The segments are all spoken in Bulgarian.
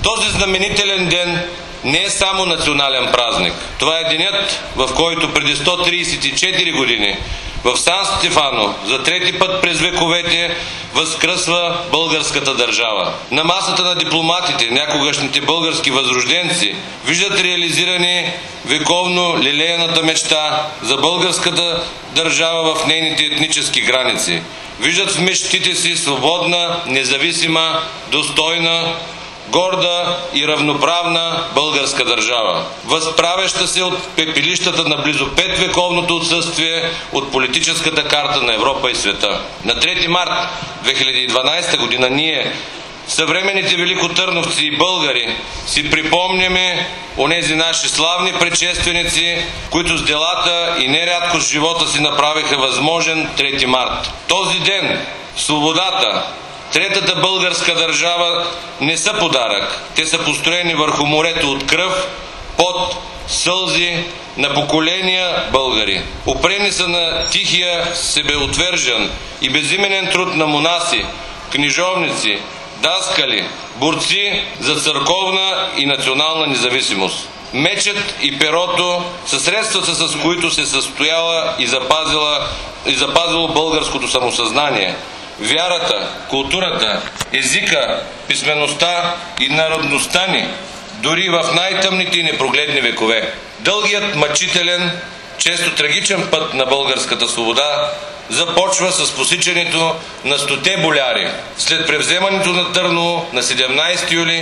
Този знаменителен ден не е само национален празник. Това е денят, в който преди 134 години в Сан Стефано за трети път през вековете възкръсва българската държава. На масата на дипломатите, някогашните български възрожденци, виждат реализиране вековно лелеяната мечта за българската държава в нейните етнически граници. Виждат в мечтите си свободна, независима, достойна, горда и равноправна българска държава, възправяща се от пепелищата на близо 5-вековното отсъствие от политическата карта на Европа и света. На 3 март 2012 година ние, съвременните великотърновци и българи, си припомняме онези наши славни предшественици, които с делата и нерядко с живота си направиха възможен 3 март. Този ден свободата, Третата българска държава не са подарък. Те са построени върху морето от кръв, пот, сълзи на поколения българи. Упрени са на тихия, себеотвържен и безименен труд на монаси, книжовници, даскали, борци за църковна и национална независимост. Мечът и перото са средствата, с които се състояла и запазило българското самосъзнание. Вярата, културата, езика, писмеността и народността ни, дори в най-тъмните и непрогледни векове. Дългият, мъчителен, често трагичен път на българската свобода започва с посичането на 100 боляри след превземането на Търново на 17 юли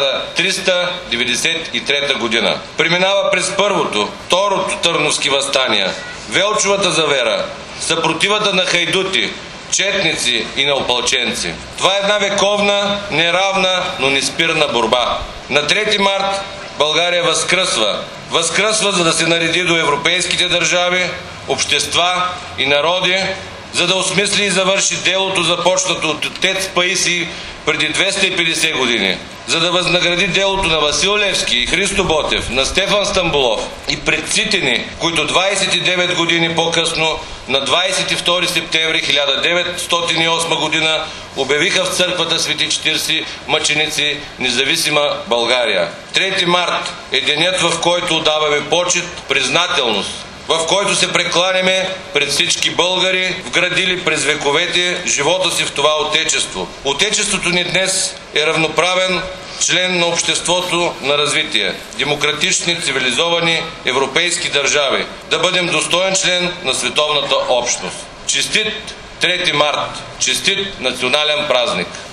1393 година. Преминава през първото, второто търновски въстания, Велчовата завера, съпротивата на хайдути, четници и на опълченци. Това е една вековна, неравна, но неспирна борба. На 3 март България възкръсва. Възкръсва, за да се нареди до европейските държави, общества и народи, за да осмисли и завърши делото, започнато от отец Паисий преди 250 години, за да възнагради делото на Васил Левски и Христо Ботев, на Стефан Стамболов и предците ни, които 29 години по-късно, на 22 септември 1908 година, обявиха в църквата Свети 40 мъченици независима България. 3 март е денят, в който отдаваме почит, признателност, в който се прекланяме пред всички българи, вградили през вековете живота си в това отечество. Отечеството ни днес е равноправен член на обществото на развитие, демократични, цивилизовани европейски държави, да бъдем достоен член на световната общност. Честит 3 март! Честит национален празник!